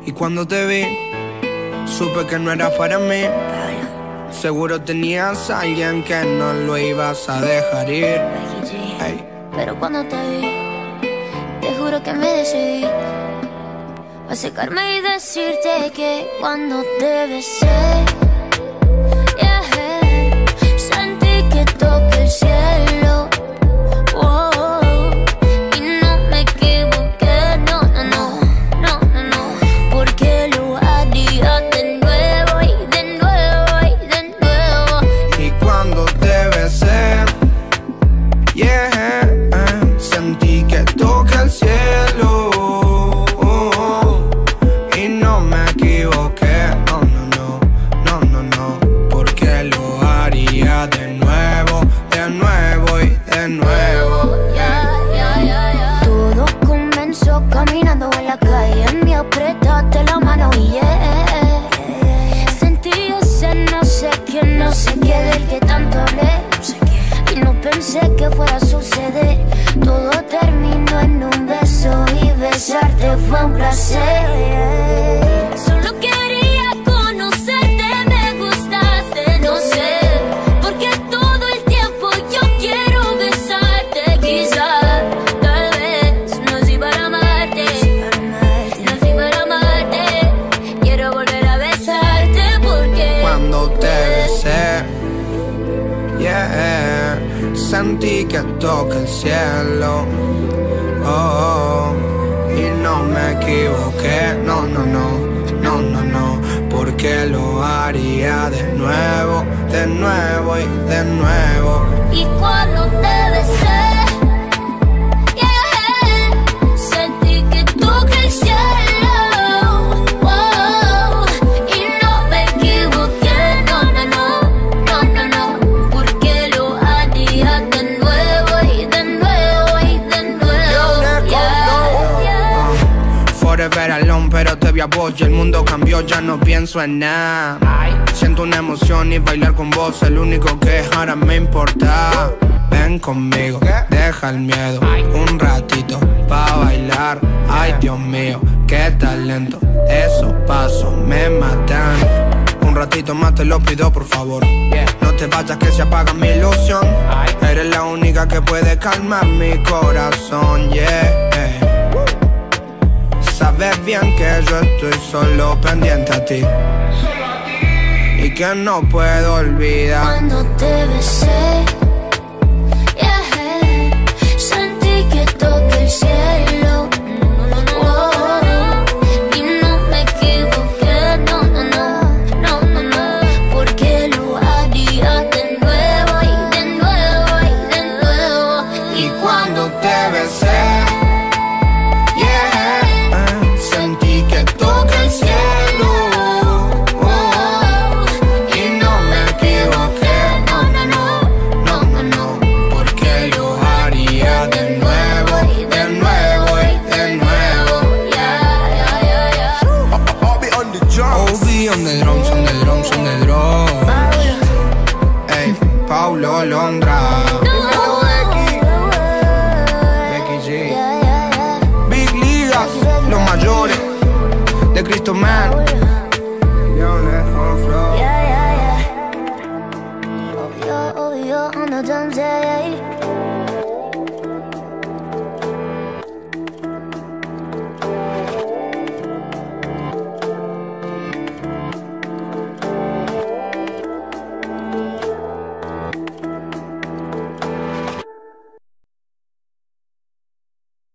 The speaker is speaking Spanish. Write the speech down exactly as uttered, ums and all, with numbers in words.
Y cuando te vi, supe que no eras para mí. Seguro tenías a alguien que no lo ibas a dejar ir. Hey. Pero cuando te vi, te juro que me decidí a acercarme y decirte que cuando te besé, yeah, sentí que toqué el cielo. Oh, oh, y no me equivoqué, no, no, no, no, no, no, porque lo haría de nuevo y de nuevo y de nuevo. Y cuando te besé, yeah, sentí que toqué el cielo. Oh, oh, y no me equivoqué, no, no, no, no, no, no, porque lo haría de nuevo, de nuevo y de nuevo. Yeah, yeah, yeah, yeah. Todo comenzó caminando en la calle, me apretaste la mano y yeah, sentí ese no sé qué, no sé qué del que tanto hablé. Y no pensé que fuera a suceder. Todo terminó en un beso y besarte fue un placer. Solo quería conocerte, me gustaste, no sé, porque todo el tiempo yo quiero besarte. Quizás, tal vez, no soy para amarte, no soy para amarte. Quiero volver a besarte porque Cuando te besé, yeah, sentí que toqué el cielo. Oh, oh, y no me equivoqué, no, no, no, no, no, no, porque lo haría de nuevo, de nuevo y de nuevo. Y cuando te besé, yeah, sentí que toqué el cielo. Oh, y no me equivoqué, no, no, no, no, no, no, porque lo haría de nuevo y de nuevo y de nuevo. Yeah, yeah. Forever alone, pero te vi a vos y el mundo cambió, ya no pienso en nada. Siento una emoción y bailar con vos, el único que ahora me importa. Ven conmigo, deja el miedo, un ratito pa' bailar. Ay, Dios mío, qué talento, esos pasos me matan. Un ratito más te lo pido, por favor. No te vayas que se apaga mi ilusión. Eres la única que puede calmar mi corazón, yeah. Sabes bien que yo estoy solo pendiente a ti y que no puedo olvidar. Cuando te besé, yeah, sentí que toqué el cielo. Oh, y no me equivoqué, no, no, no, no, no, no, porque lo haría de nuevo y de nuevo y de nuevo. Y cuando te besé,